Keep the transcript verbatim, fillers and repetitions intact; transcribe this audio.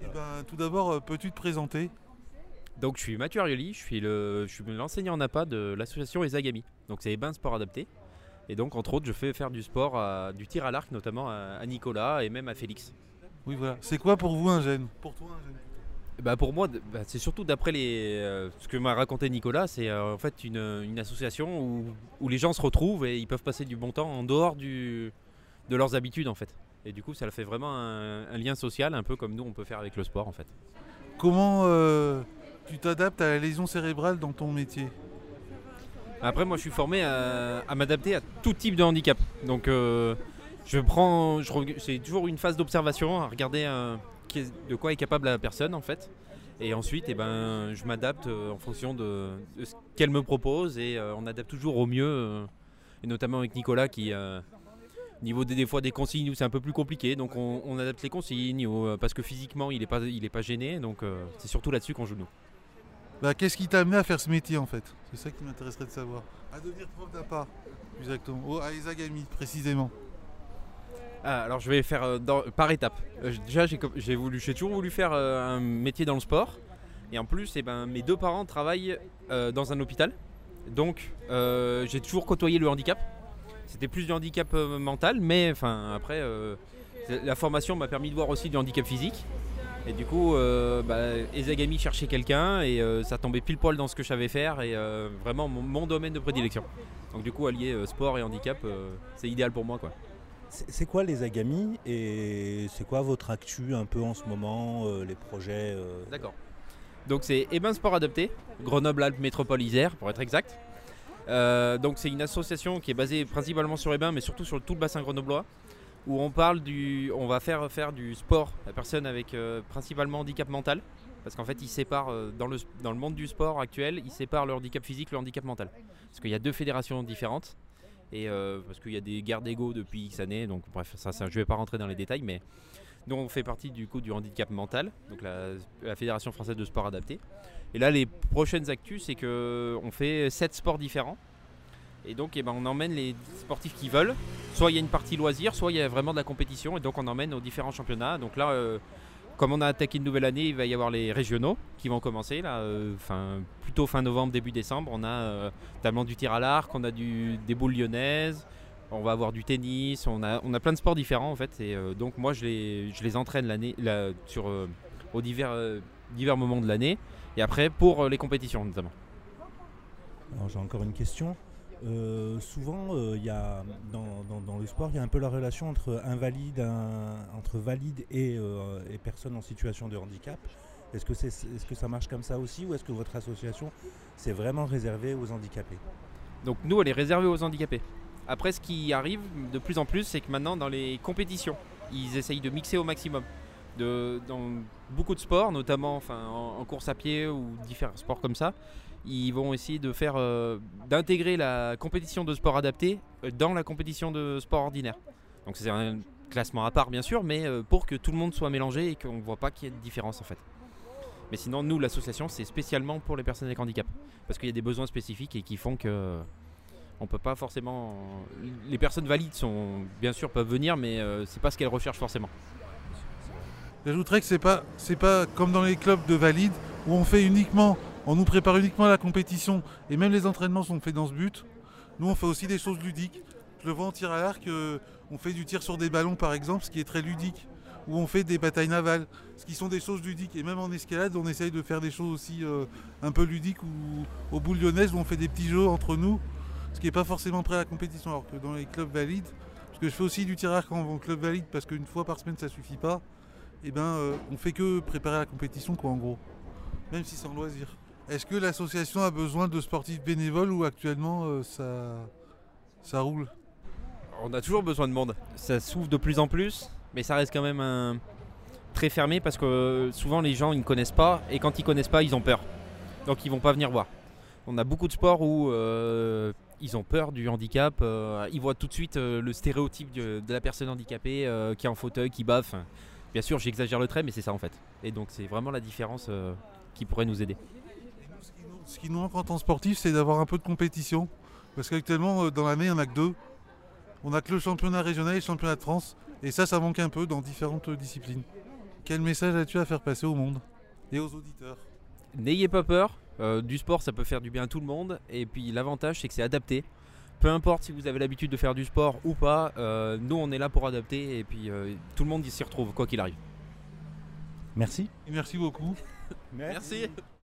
Ben, tout d'abord, euh, peux-tu te présenter? Donc je suis Mathieu Arioli, je suis le- je suis l'enseignant en A P A de l'association Ezagami. Donc c'est Ebin Sport Adapté. Et donc entre autres je fais faire du sport, à- du tir à l'arc notamment à, à Nicolas et même à Félix. Oui, voilà. C'est quoi pour vous un gène? Pour toi, un gène. Et bah pour moi, d- bah, c'est surtout d'après les, euh, ce que m'a raconté Nicolas, c'est euh, en fait une, une association où, où les gens se retrouvent et ils peuvent passer du bon temps en dehors du, de leurs habitudes en fait. Et du coup ça fait vraiment un, un lien social, un peu comme nous on peut faire avec le sport en fait. Comment euh, tu t'adaptes à la lésion cérébrale dans ton métier? Après, moi, je suis formé à, à m'adapter à tout type de handicap. Donc, euh, je prends, je reg- c'est toujours une phase d'observation, à regarder euh, qui est- de quoi est capable la personne, en fait. Et ensuite, eh ben, je m'adapte euh, en fonction de, de ce qu'elle me propose et euh, on adapte toujours au mieux. euh, et notamment avec Nicolas qui, euh, niveau des, des fois des consignes où c'est un peu plus compliqué, donc on, on adapte les consignes ou, euh, parce que physiquement, il n'est pas, il est pas gêné. Donc, euh, c'est surtout là-dessus qu'on joue nous. Bah, qu'est-ce qui t'a amené à faire ce métier en fait? C'est ça qui m'intéresserait de savoir. À devenir prof d'A P A, exactement. Oh, à Ezagami, précisément. Ah, alors je vais faire euh, dans- par étapes. Euh, j- déjà j'ai com- j'ai voulu, j'ai toujours voulu faire euh, un métier dans le sport. Et en plus, eh ben, mes deux parents travaillent euh, dans un hôpital. Donc euh, j'ai toujours côtoyé le handicap. C'était plus du handicap euh, mental, mais enfin après euh, c'est- la formation m'a permis de voir aussi du handicap physique. Et du coup, euh, bah, Ezagami cherchait quelqu'un et euh, ça tombait pile poil dans ce que je savais faire et euh, vraiment mon, mon domaine de prédilection. Donc du coup, allier euh, sport et handicap, euh, c'est idéal pour moi quoi. C'est c'est quoi les agamis et c'est quoi votre actu un peu en ce moment, euh, les projets euh, D'accord. Donc c'est Ebin Sport Adapté, Grenoble-Alpes Métropole Isère pour être exact. Euh, donc c'est une association qui est basée principalement sur Ebin mais surtout sur tout le bassin grenoblois où on parle du, on va faire faire du sport à personnes avec euh, principalement handicap mental parce qu'en fait ils séparent euh, dans, le, dans le monde du sport actuel ils séparent le handicap physique et le handicap mental parce qu'il y a deux fédérations différentes et euh, parce qu'il y a des guerres d'ego depuis X années donc bref ça, ça je vais pas rentrer dans les détails mais nous, on fait partie du coup du handicap mental, donc la, la Fédération française de sport adapté. Et là, les prochaines actus, c'est qu'on fait sept sports différents. Et donc, eh ben, on emmène les sportifs qui veulent. Soit il y a une partie loisir, soit il y a vraiment de la compétition. Et donc, on emmène aux différents championnats. Donc là, euh, comme on a attaqué une nouvelle année, il va y avoir les régionaux qui vont commencer. Là, euh, fin, plutôt fin novembre, début décembre. On a euh, notamment du tir à l'arc, on a du, des boules lyonnaises. On va avoir du tennis, on a, on a plein de sports différents en fait. Et euh, donc moi je les, je les entraîne l'année, la- sur, euh, aux divers, euh, divers moments de l'année. Et après pour euh, les compétitions notamment. Alors j'ai encore une question. Euh, souvent, euh, il y a, dans, dans- dans le sport, il y a un peu la relation entre invalide, un- entre valide et, euh, et personnes en situation de handicap. Est-ce que, c'est, est-ce que ça marche comme ça aussi ou est-ce que votre association c'est vraiment réservé aux handicapés? Donc nous elle est réservée aux handicapés. Après ce qui arrive de plus en plus c'est que maintenant dans les compétitions, ils essayent de mixer au maximum. De, dans beaucoup de sports, notamment enfin, en, en course à pied ou différents sports comme ça, ils vont essayer de faire euh, d'intégrer la compétition de sport adapté euh, dans la compétition de sport ordinaire. Donc c'est un classement à part bien sûr, mais euh, pour que tout le monde soit mélangé et qu'on ne voit pas qu'il y ait de différence en fait. Mais sinon nous l'association c'est spécialement pour les personnes avec handicap parce qu'il y a des besoins spécifiques et qui font que on peut pas forcément. Les personnes valides sont bien sûr peuvent venir, mais euh, c'est pas ce qu'elles recherchent forcément. J'ajouterais que c'est pas, c'est pas comme dans les clubs de valides où on fait uniquement, on nous prépare uniquement à la compétition et même les entraînements sont faits dans ce but. Nous on fait aussi des choses ludiques. Je le vois en tir à l'arc, euh, on fait du tir sur des ballons par exemple, ce qui est très ludique. Ou on fait des batailles navales, ce qui sont des choses ludiques. Et même en escalade, on essaye de faire des choses aussi euh, un peu ludiques ou aux boules lyonnaises où on fait des petits jeux entre nous, ce qui n'est pas forcément prêt à la compétition. Alors que dans les clubs valides, parce que je fais aussi du tir à l'arc en club valide parce qu'une fois par semaine ça suffit pas, et ben euh, on fait que préparer la compétition quoi en gros, même si c'est en loisir. Est-ce que l'association a besoin de sportifs bénévoles ou actuellement euh, ça, ça roule? On a toujours besoin de monde. Ça s'ouvre de plus en plus, mais ça reste quand même un... très fermé parce que euh, souvent les gens ils ne connaissent pas et quand ils connaissent pas ils ont peur. Donc ils vont pas venir voir. On a beaucoup de sports où euh, ils ont peur du handicap, euh, ils voient tout de suite euh, le stéréotype de, de la personne handicapée euh, qui est en fauteuil, qui baffe. Bien sûr j'exagère le trait mais c'est ça en fait. Et donc c'est vraiment la différence euh, qui pourrait nous aider. Ce qui nous, ce qui nous manque en tant que sportif, c'est d'avoir un peu de compétition. Parce qu'actuellement, euh, dans l'année, il n'y en a que deux. On n'a que le championnat régional et le championnat de France. Et ça, ça manque un peu dans différentes euh, disciplines. Quel message as-tu à faire passer au monde et aux auditeurs? N'ayez pas peur, euh, du sport ça peut faire du bien à tout le monde, et puis l'avantage c'est que c'est adapté. Peu importe si vous avez l'habitude de faire du sport ou pas, euh, nous on est là pour adapter, et puis euh, tout le monde s'y retrouve quoi qu'il arrive. Merci. Et merci beaucoup. Merci.